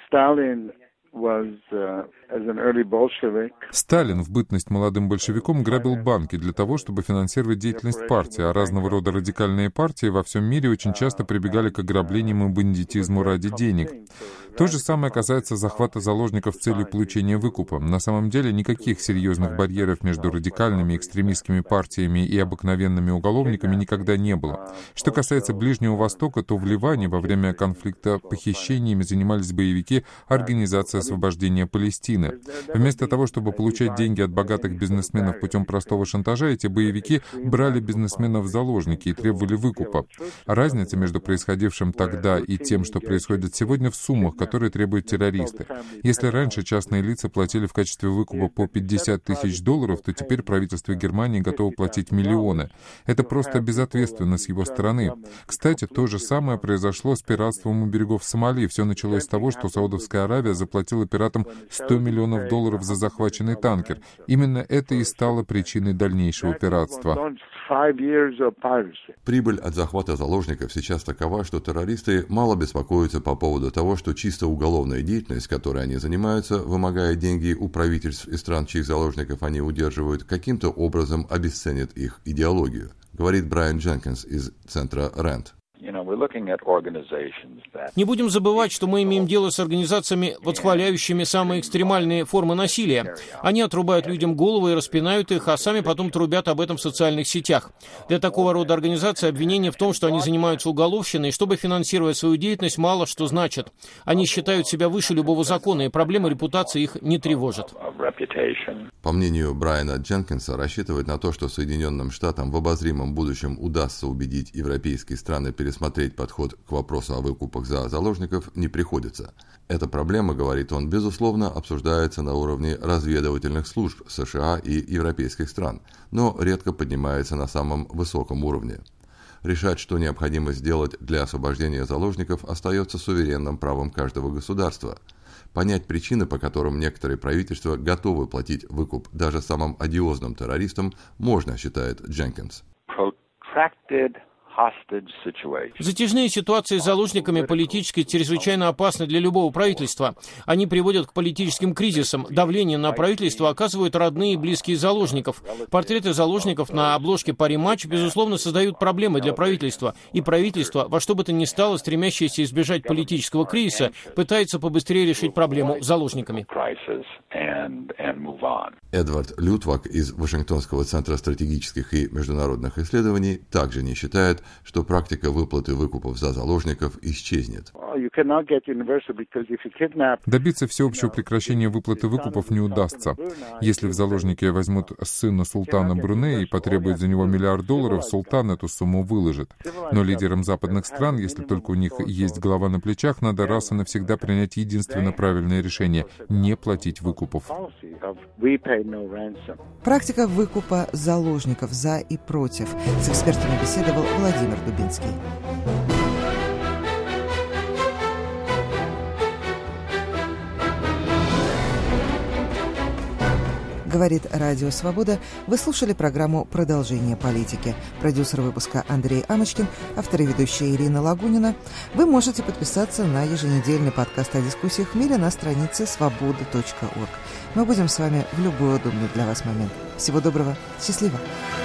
Сталин в бытность молодым большевиком грабил банки для того, чтобы финансировать деятельность партии, а разного рода радикальные партии во всем мире очень часто прибегали к ограблениям и бандитизму ради денег. То же самое касается захвата заложников с целью получения выкупа. На самом деле никаких серьезных барьеров между радикальными экстремистскими партиями и обыкновенными уголовниками никогда не было. Что касается Ближнего Востока, то в Ливане во время конфликта похищениями занимались боевики Организации освобождения Палестины. Вместо того, чтобы получать деньги от богатых бизнесменов путем простого шантажа, эти боевики брали бизнесменов в заложники и требовали выкупа. Разница между происходившим тогда и тем, что происходит сегодня, в суммах, которые требуют террористы. Если раньше частные лица платили в качестве выкупа по $50 тысяч, то теперь правительство Германии готово платить миллионы. Это просто безответственно с его стороны. Кстати, то же самое произошло с пиратством у берегов Сомали. Все началось с того, что Саудовская Аравия заплатила пиратам $100 миллионов за захваченный танкер. Именно это и стало причиной дальнейшего пиратства. Прибыль от захвата заложников сейчас такова, что террористы мало беспокоятся по поводу того, что чисто уголовная деятельность, которой они занимаются, вымогая деньги у правительств и стран, чьих заложников они удерживают, каким-то образом обесценит их идеологию, говорит Брайан Дженкинс из центра РЭНД. Не будем забывать, что мы имеем дело с организациями, восхваляющими самые экстремальные формы насилия. Они отрубают людям головы и распинают их, а сами потом трубят об этом в социальных сетях. Для такого рода организаций обвинение в том, что они занимаются уголовщиной, и чтобы финансировать свою деятельность, мало что значит. Они считают себя выше любого закона, и проблема репутации их не тревожит. По мнению Брайана Дженкинса, рассчитывать на то, что Соединенным Штатам в обозримом будущем удастся убедить европейские страны пересмотреть подход к вопросу о выкупах за заложников, не приходится. Эта проблема, говорит он, безусловно, обсуждается на уровне разведывательных служб США и европейских стран, но редко поднимается на самом высоком уровне. Решать, что необходимо сделать для освобождения заложников, остается суверенным правом каждого государства. Понять причины, по которым некоторые правительства готовы платить выкуп даже самым одиозным террористам, можно, считает Дженкинс. Затяжные ситуации с заложниками политически чрезвычайно опасны для любого правительства. Они приводят к политическим кризисам. Давление на правительство оказывают родные и близкие заложников. Портреты заложников на обложке Пари-матч, безусловно, создают проблемы для правительства. И правительство, во что бы то ни стало, стремящееся избежать политического кризиса, пытается побыстрее решить проблему с заложниками. Эдвард Лютвак из Вашингтонского центра стратегических и международных исследований также не считает, что практика выплаты выкупов за заложников исчезнет. Добиться всеобщего прекращения выплаты выкупов не удастся. Если в заложники возьмут сына султана Брунея и потребуют за него $1 миллиард, султан эту сумму выложит. Но лидерам западных стран, если только у них есть голова на плечах, надо раз и навсегда принять единственно правильное решение — не платить выкупов. Практика выкупа заложников за и против. С экспертами беседовал Владимир Дубинский. Говорит Радио Свобода. Вы слушали программу «Продолжение политики». Продюсер выпуска Андрей Амочкин, автор и ведущая Ирина Лагунина. Вы можете подписаться на еженедельный подкаст о дискуссиях в мире на странице svoboda.org. Мы будем с вами в любой удобный для вас момент. Всего доброго. Счастливо.